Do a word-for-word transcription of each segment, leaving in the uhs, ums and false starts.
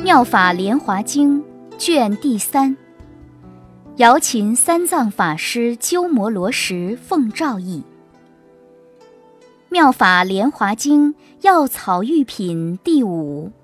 妙法莲华经卷第三，瑶琴三藏法师鸠摩罗什奉诏译。妙法莲华经药草喻品第五。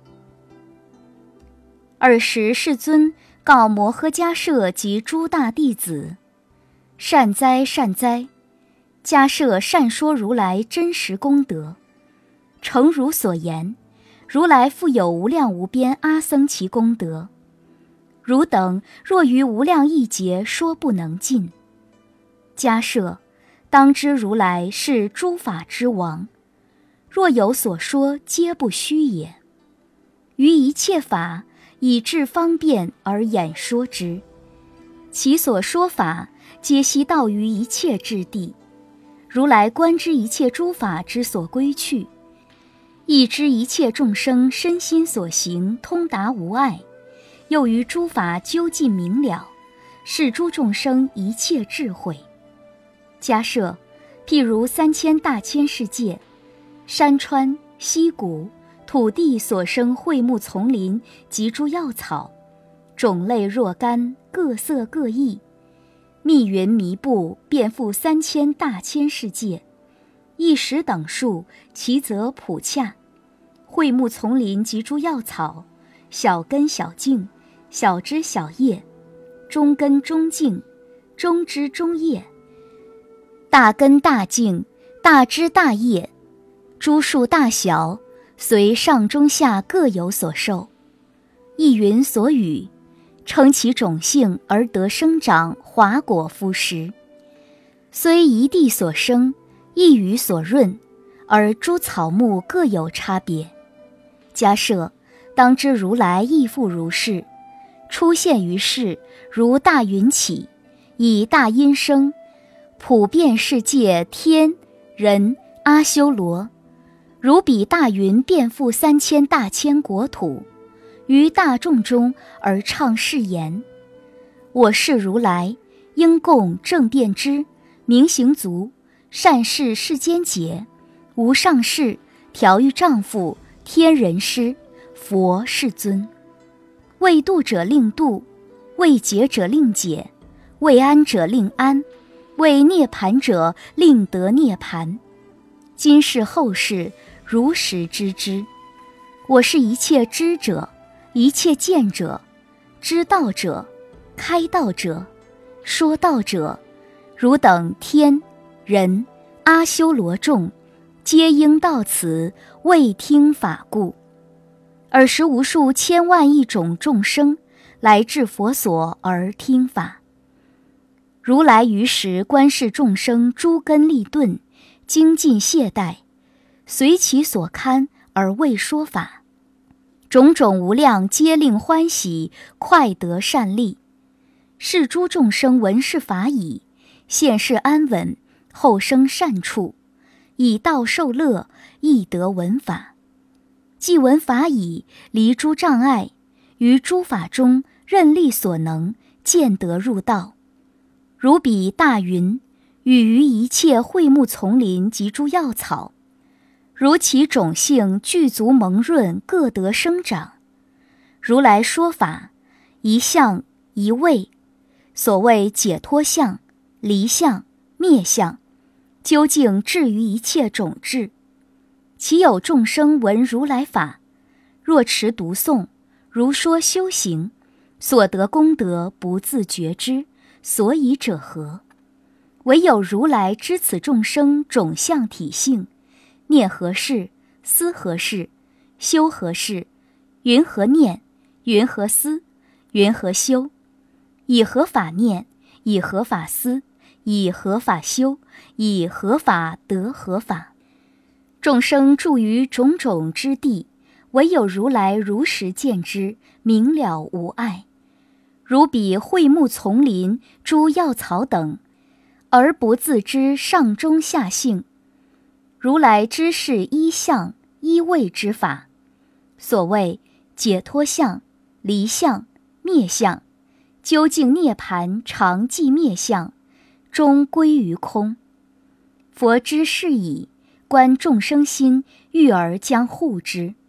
尔时世尊告摩诃迦摄及诸大弟子：善哉善哉！迦摄善说如来真实功德。诚如所言，如来复有无量无边阿僧祇功德，汝等若于无量亿劫说不能尽。迦摄，当知如来是诸法之王，若有所说，皆不虚也。于一切法，以智方便而演说之，其所说法，皆悉到于一切之地。如来观知一切诸法之所归去，亦知一切众生身心所行通达无碍，又于诸法究竟明了，是诸众生一切智慧。迦摄，譬如三千大千世界，山川溪谷土地所生卉木丛林及诸药草，种类若干，各色各异，密云弥布，遍覆三千大千世界，一时等数，其则普洽。卉木丛林及诸药草，小根小茎，小枝小叶，中根中茎，中枝中叶，大根大茎，大枝大叶，诸树大小，随上中下各有所受。一云所语，称其种性而得生长华果敷食。虽一地所生，一雨所润，而诸草木各有差别。迦摄，当知如来亦复如是，出现于世，如大云起，以大音声，普遍世界天人阿修罗，如彼大云遍覆三千大千国土，于大众中而唱誓言：我是如来，应供正遍知，明行足，善事世间解，无上士，调御丈夫，天人师，佛世尊。为度者令度，为解者令解，为安者令安，为涅盘者令得涅盘。今世后世，如实知之。我是一切知者，一切见者，知道者，开道者，说道者，汝等天人阿修罗众，皆应到此，为听法故。尔时无数千万亿种众生，来至佛所而听法。如来于时观视众生诸根利钝，精进懈怠，随其所堪而为说法。种种无量皆令欢喜，快得善利。是诸众生闻是法已，现世安稳，后生善处，以道受乐，亦得闻法。既闻法已，离诸障碍，于诸法中任力所能，见得入道。如彼大云，语于一切卉木丛林及诸药草，如其种性具足蒙润，各得生长。如来说法，一相一味，所谓解脱相、离相、灭相，究竟至于一切种智。其有众生闻如来法，若持读诵，如说修行，所得功德不自觉知，所以者何？唯有如来知此众生种相体性，念何事，思何事，修何事，云何念，云何思，云何修，以何法念，以何法思，以何法修，以何法得何法。众生住于种种之地，唯有如来如实见之，明了无碍。如彼卉木丛林诸药草等，而不自知上中下性。如来知是一相一味之法，所谓解脱相、离相、灭相，究竟涅盘常寂灭相，终归于空。佛知是已，观众生心，欲而将护之。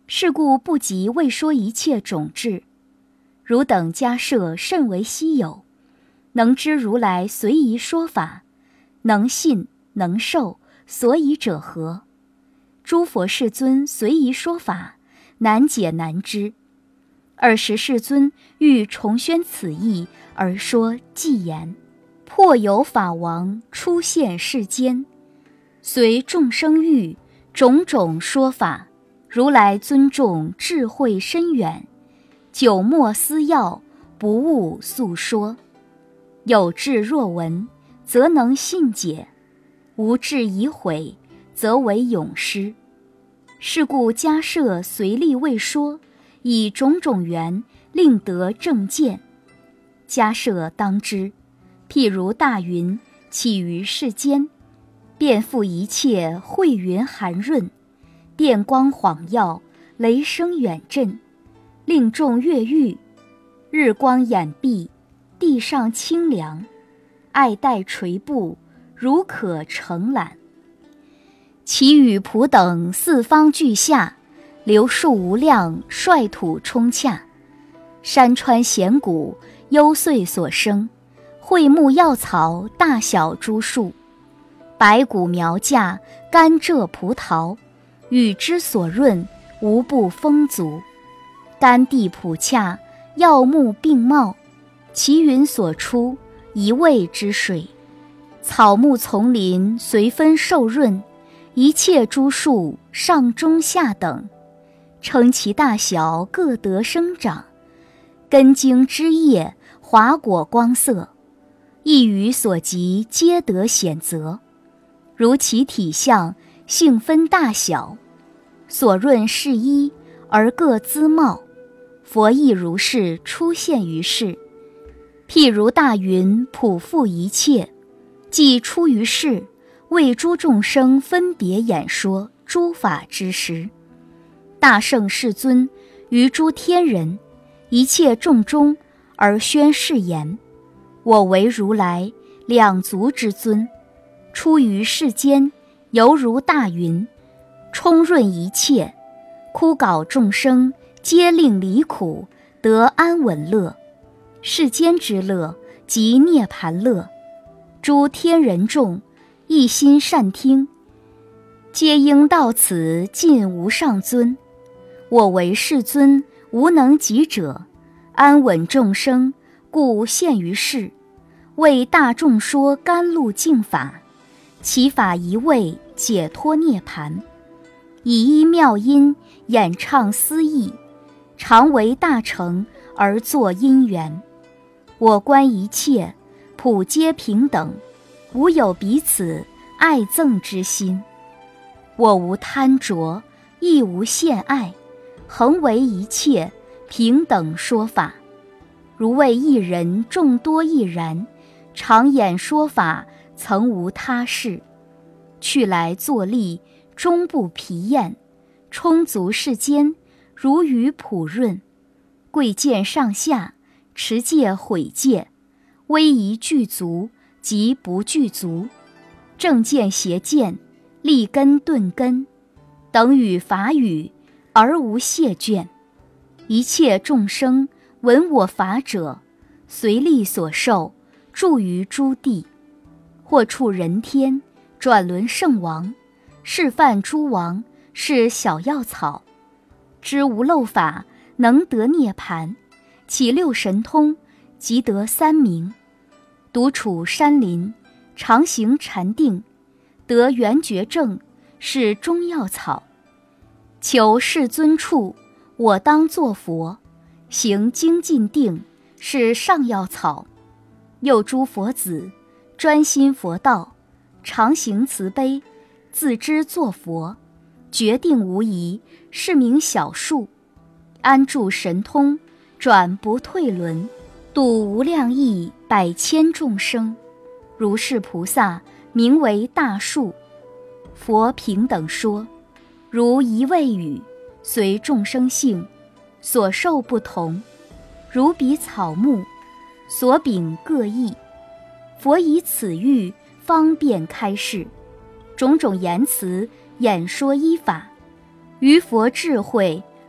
是故不及未说一切种智。汝等迦摄甚为稀有，能知如来随宜说法，能信能受，所以者何？诸佛世尊随宜说法，难解难知。尔时世尊欲重宣此义，而说偈言：破有法王出现世间，随众生欲种种说法。如来尊重智慧深远，久默思要，不误诉说。有智若闻，则能信解；无智已毁，则为永失。是故迦摄随力未说，以种种缘令得正见。迦摄当知，譬如大云起于世间，遍覆一切慧云含润，电光晃耀，雷声远震，令众悦欲。日光掩蔽，地上清凉，爱戴垂布，如可承揽。其与普等四方俱下，流树无量，率土冲洽。山川险谷，幽邃所生，桧木药草，大小诸树，白骨苗架，甘蔗葡萄，与之所润，无不丰足。甘地普洽，药木并茂，其云所出，一味之水。草木丛林，随分受润，一切诸树，上中下等，称其大小，各得生长。根茎枝叶，华果光色，一语所及，皆得显则。如其体相，性分大小，所润是一，而各滋茂。佛亦如是出现于世。譬如大云普覆一切，既出于世，为诸众生分别演说诸法之时，大圣世尊于诸天人一切众中而宣誓言：我为如来两足之尊，出于世间，犹如大云，充润一切，枯槁众生，皆令离苦，得安稳乐。世间之乐，即涅盘乐。诸天人众，一心善听，皆应到此尽无上尊。我为世尊，无能及者，安稳众生，故现于世，为大众说甘露净法，其法一味，解脱涅盘。以一妙音演唱思义，常为大乘而作因缘。我观一切，普皆平等，无有彼此爱憎之心。我无贪着，亦无羡爱，恒为一切平等说法。如为一人众多亦然，常演说法，曾无他事。去来作力，终不疲厌，充足世间，如雨普润。贵贱上下，持戒毁戒，威仪具足，即不具足。正见邪见，立根顿根，等与法语，而无谢倦。一切众生闻我法者，随力所受，住于诸地，或处人天，转轮圣王，示范诸王，是小药草，知无漏法，能得涅盘，起六神通，即得三明。独处山林，常行禅定，得圆觉正，是中药草。求世尊处，我当作佛，行精进定，是上药草。又诸佛子，专心佛道，常行慈悲，自知作佛，决定无疑，是名小树。安住神通，转不退轮，度无量亿百千众生。如是菩萨，名为大树。佛平等说，如一味语，随众生性，所受不同，如彼草木，所秉各异。佛以此喻方便开示，种种言辞演说依法，于佛智慧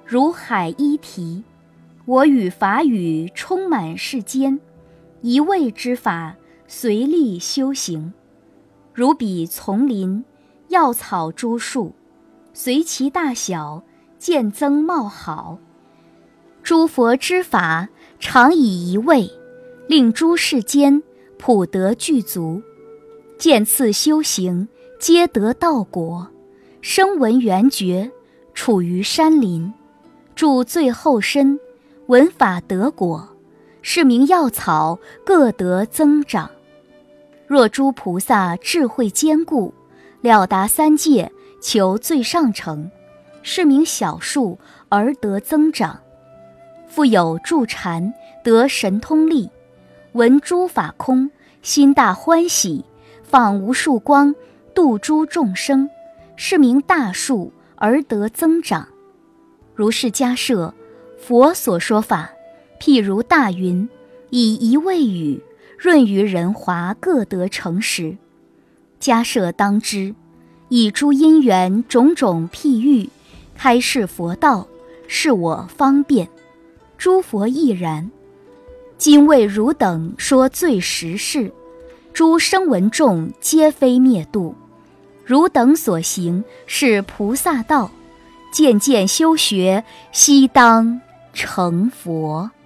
如海一题。我与法语充满世间，一味之法，随力修行。如彼丛林，药草诸树，随其大小，渐增茂好。诸佛之法，常以一味，令诸世间普得具足。渐次修行，皆得道果。声闻缘觉，处于山林，住最后身，闻法得果。是名药草，各得增长。若诸菩萨智慧坚固，了达三界，求最上乘，是名小树而得增长。复有住禅，得神通力，闻诸法空，心大欢喜，放无数光，度诸众生，是名大树而得增长。如是迦摄，佛所说法，譬如大云，以一味雨，润于人华，各得成实。迦摄当知，以诸因缘种种譬喻，开示佛道，是我方便。诸佛亦然。今为汝等说最实事，诸声闻众皆非灭度。汝等所行是菩萨道，渐渐修学，悉当成佛。